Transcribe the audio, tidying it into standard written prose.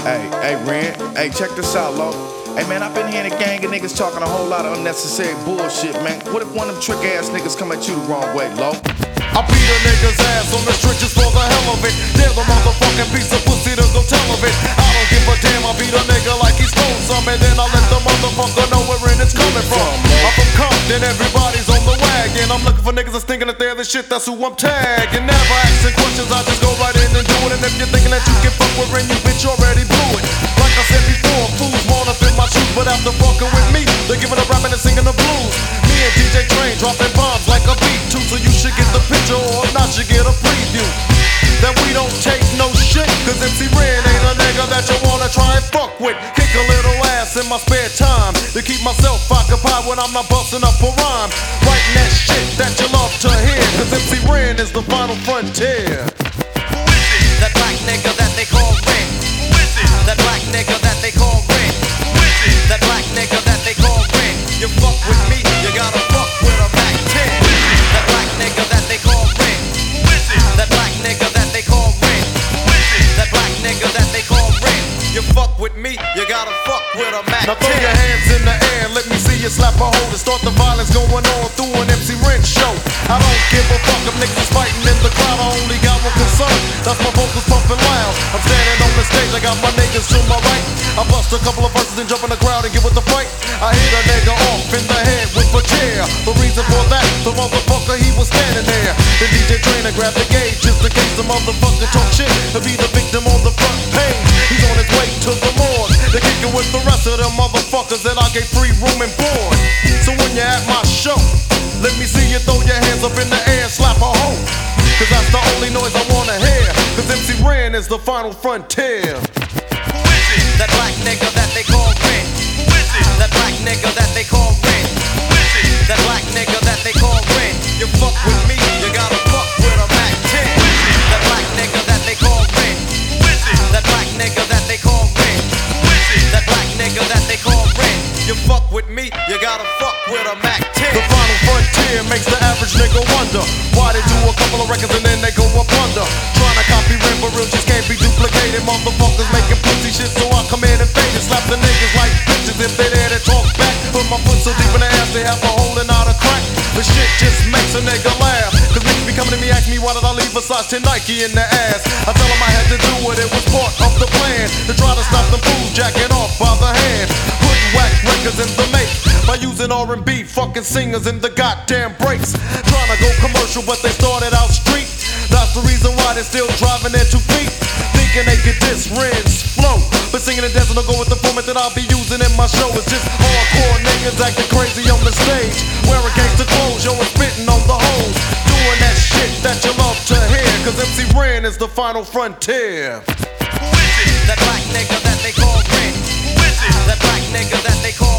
Hey, Ren. Hey, check this out, Lo. Hey, man, I've been hearing a gang of niggas talking a whole lot of unnecessary bullshit, man. What if one of them trick ass niggas come at you the wrong way, Lo? I beat a nigga's ass on the stretches for the hell of it. They're the motherfucking piece of pussy to go tell of it. I don't give a damn, I beat a nigga like he stole some, and then I let the motherfucker know where it's coming from. I'm from Compton, everybody's on the wagon. I'm looking for niggas that's thinking that they're the shit, that's who I'm tagging. Never asking questions, I just go right in and do it. And if you're thinking that you can fuck with Ren, you bitch already blew it. Like I said before, fools wanna fit my shoes, but after fucking with me, they're giving up rapping and singing the blues. Me and DJ Train dropping bombs like a beat too, so you should get the picture or not you get a preview. That we don't take no shit, cause MC Ren ain't a nigga that you wanna try and fuck with. Kick a little ass in my spare time to keep myself occupied when I'm not busting up a rhyme. Writing that shit that you love to hear, cause MC Ren is the final frontier. Who is it? That black nigga that they call Ren. Who is it? That black nigga that they call Ren. Who is it? That black nigga that they call Ren. You fuck with me, you gotta fuck with a Mac 10. That black nigga that they call Ren. Who is it? That black nigga that they call Ren. Who is it? That black nigga that they call Ren. You fuck with me, you gotta fuck with a Mac 10. Now throw your hands in the air, let me see you slap a hold and start the violence going on through an MC Ren show. I don't give a fuck if niggas fighting in the crowd, I only got one concern, that's my vocals pumping loud. I'm standing on the stage, I got my niggas to my right. I bust a couple of verses and jump in the crowd and get with the fight. I hit a nigga off in the head with a chair. The reason for that, the motherfucker he was standing there. The DJ Trainer grabbed the gauge just in case the motherfucker talk shit to be the victim on the front page. He's on his way to the morgue, they're kicking with the rest of them motherfuckers that I gave free room and board. So when you're at my show, let me see you throw your hands up in the air and slap a hoe, cause that's the only noise I wanna hear, cause MC Ren is the final frontier. Who is it? That black nigga that they call Ren. Who is it? That black nigga that they call Ren. Who is it? That black nigga that they call Ren. You fuck with me, you gotta fuck with a Mac 10. That black nigga that they call Ren. Who is it? That black nigga that they call Ren. Who is it? That black nigga that they call Ren. You fuck with me, you gotta fuck with a Mac 10. The final frontier makes the average nigga wonder why they do a couple of records and then they go up under. Trying to copy Ren but real just can't be duplicated. Motherfuckers making pussy shit, so I come in and fade it. Slap the niggas like bitches if they there to talk back. Put my foot so deep in the ass they have a hole and not a crack. The shit just makes a nigga laugh, cause niggas be coming to me asking me why did I leave a size 10 Nike in the ass. I tell them I had to do it, it was part of the plan to try to stop them fools jacking off by the hand. Putting whack records in the make by using R&B fucking singers in the goddamn breaks. Trying to go commercial but they started out street. That's the reason why they're still driving their 2 feet, thinking they could diss Ren's flow. But singing and dancing will go with the format that I'll be using in my show. It's just hardcore niggas acting crazy on the stage, wearing gangster clothes, yo, and spitting on the hoes, doing that shit that you love to hear, cause MC Ren is the final frontier. Who is it? That black nigga that they call Ren. Who is it? That black nigga that they call